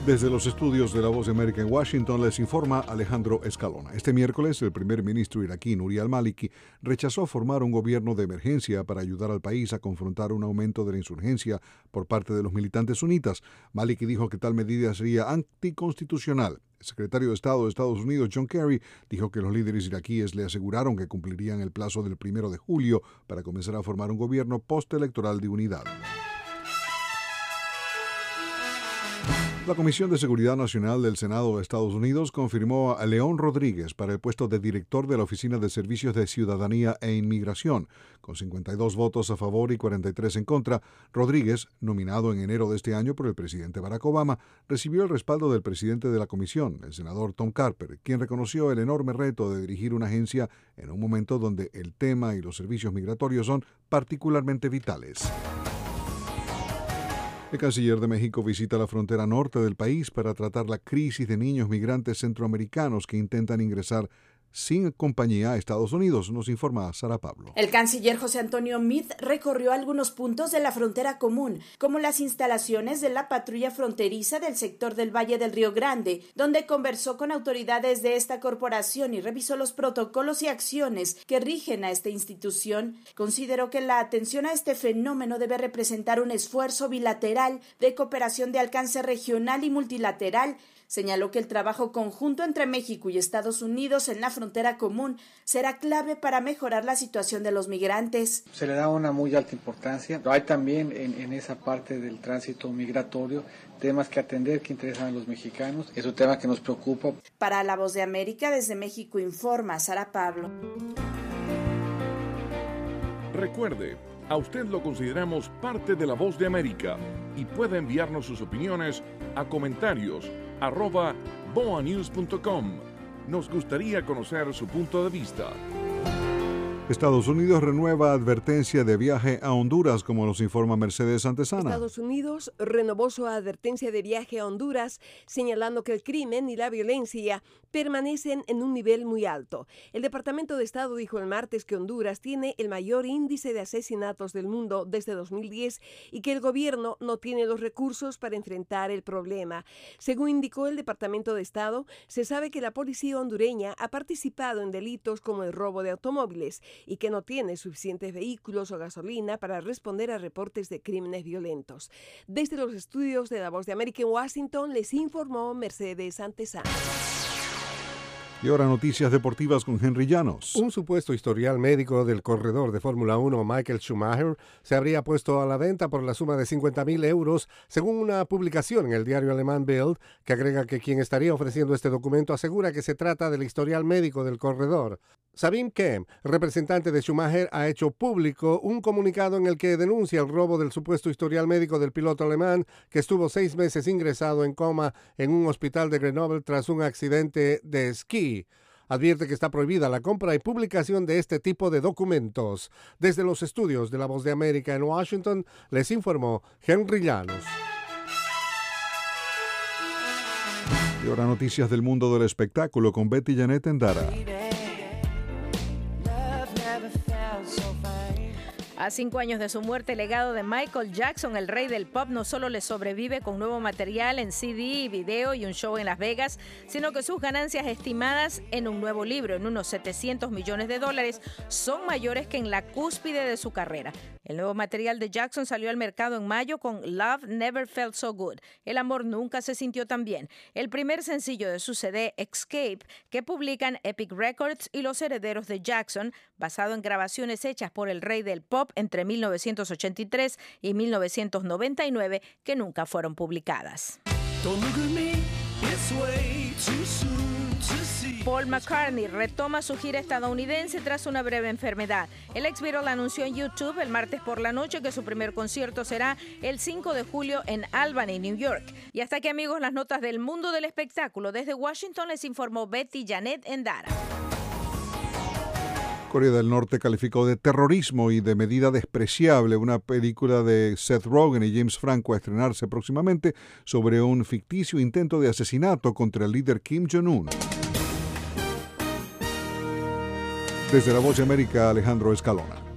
Desde los estudios de La Voz de América en Washington les informa Alejandro Escalona. Este miércoles, el primer ministro iraquí Nouri al-Maliki rechazó formar un gobierno de emergencia para ayudar al país a confrontar un aumento de la insurgencia por parte de los militantes sunitas. Maliki dijo que tal medida sería anticonstitucional. El secretario de Estado de Estados Unidos, John Kerry, dijo que los líderes iraquíes le aseguraron que cumplirían el plazo del 1 de julio para comenzar a formar un gobierno postelectoral de unidad. La Comisión de Seguridad Nacional del Senado de Estados Unidos confirmó a León Rodríguez para el puesto de director de la Oficina de Servicios de Ciudadanía e Inmigración. Con 52 votos a favor y 43 en contra, Rodríguez, nominado en enero de este año por el presidente Barack Obama, recibió el respaldo del presidente de la comisión, el senador Tom Carper, quien reconoció el enorme reto de dirigir una agencia en un momento donde el tema y los servicios migratorios son particularmente vitales. El canciller de México visita la frontera norte del país para tratar la crisis de niños migrantes centroamericanos que intentan ingresar sin compañía a Estados Unidos, nos informa Sara Pablo. El canciller José Antonio Meade recorrió algunos puntos de la frontera común, como las instalaciones de la patrulla fronteriza del sector del Valle del Río Grande, donde conversó con autoridades de esta corporación y revisó los protocolos y acciones que rigen a esta institución. Consideró que la atención a este fenómeno debe representar un esfuerzo bilateral de cooperación de alcance regional y multilateral. Señaló que el trabajo conjunto entre México y Estados Unidos en la frontera común será clave para mejorar la situación de los migrantes. Se le da una muy alta importancia. Hay también en esa parte del tránsito migratorio temas que atender que interesan a los mexicanos. Es un tema que nos preocupa. Para La Voz de América, desde México informa Sara Pablo. Recuerde, a usted lo consideramos parte de La Voz de América y puede enviarnos sus opiniones a comentarios@boanews.com. Nos gustaría conocer su punto de vista. Estados Unidos renueva advertencia de viaje a Honduras, como nos informa Mercedes Antesana. Estados Unidos renovó su advertencia de viaje a Honduras, señalando que el crimen y la violencia permanecen en un nivel muy alto. El Departamento de Estado dijo el martes que Honduras tiene el mayor índice de asesinatos del mundo desde 2010 y que el gobierno no tiene los recursos para enfrentar el problema. Según indicó el Departamento de Estado, se sabe que la policía hondureña ha participado en delitos como el robo de automóviles y que no tiene suficientes vehículos o gasolina para responder a reportes de crímenes violentos. Desde los estudios de La Voz de América en Washington les informó Mercedes Antesana. Y ahora noticias deportivas con Henry Llanos. Un supuesto historial médico del corredor de Fórmula 1 Michael Schumacher se habría puesto a la venta por la suma de 50.000 euros, según una publicación en el diario alemán Bild, que agrega que quien estaría ofreciendo este documento asegura que se trata del historial médico del corredor. Sabine Kemp, representante de Schumacher, ha hecho público un comunicado en el que denuncia el robo del supuesto historial médico del piloto alemán que estuvo 6 meses ingresado en coma en un hospital de Grenoble tras un accidente de esquí. Advierte que está prohibida la compra y publicación de este tipo de documentos. Desde los estudios de La Voz de América en Washington, les informó Henry Llanos. Y ahora noticias del mundo del espectáculo con Betty Janet Endara. A 5 años de su muerte, el legado de Michael Jackson, el rey del pop, no solo le sobrevive con nuevo material en CD, video y un show en Las Vegas, sino que sus ganancias estimadas en un nuevo libro, en unos $700 millones, son mayores que en la cúspide de su carrera. El nuevo material de Jackson salió al mercado en mayo con Love Never Felt So Good. El amor nunca se sintió tan bien. El primer sencillo de su CD, Escape, que publican Epic Records y los herederos de Jackson, basado en grabaciones hechas por el rey del pop entre 1983 y 1999, que nunca fueron publicadas. Paul McCartney retoma su gira estadounidense tras una breve enfermedad. El ex Beatle anunció en YouTube el martes por la noche que su primer concierto será el 5 de julio en Albany, New York. Y hasta aquí, amigos, las notas del mundo del espectáculo. Desde Washington les informó Betty Janet Endara. Corea del Norte calificó de terrorismo y de medida despreciable una película de Seth Rogen y James Franco a estrenarse próximamente sobre un ficticio intento de asesinato contra el líder Kim Jong-un. Desde La Voz de América, Alejandro Escalona.